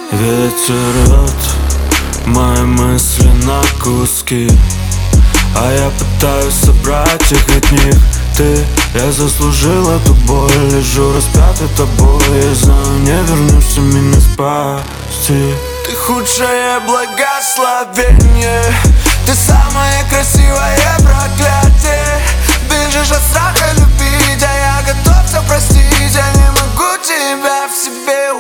Ветер рвет мои мысли на куски, а я пытаюсь собрать их от них. Я заслужил эту боль, лежу распятый тобой. Я знаю, не вернешься меня спасти. Ты худшее благословение, ты самое красивое проклятие. Бежишь от страха любить, а я готов все простить. Я не могу тебя в себе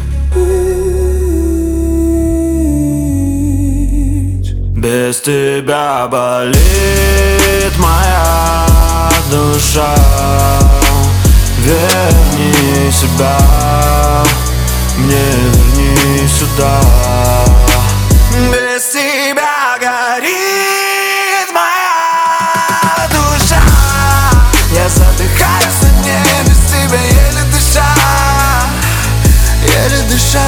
убить. Без тебя болит моя душа. Верни себя, мне верни сюда. Без тебя горит моя душа. Я задыхаюсь на дне, без тебя еле дыша, еле дыша.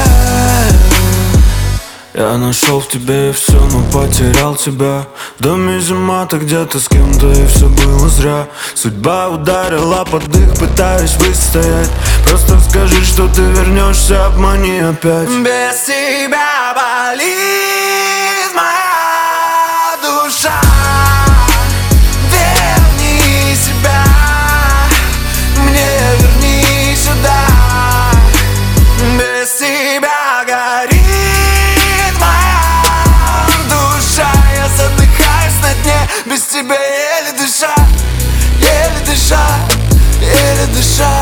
Я нашел в тебе все, но потерял тебя. В доме зима, ты где-то с кем-то, и все было зря. Судьба ударила под дых, пытаюсь выстоять. Просто скажи, что ты вернешься, обмани опять. Без тебя болит моя душа. Верни себя, мне верни сюда. Без тебя горит без тебя еле дыша, еле дыша, еле дыша.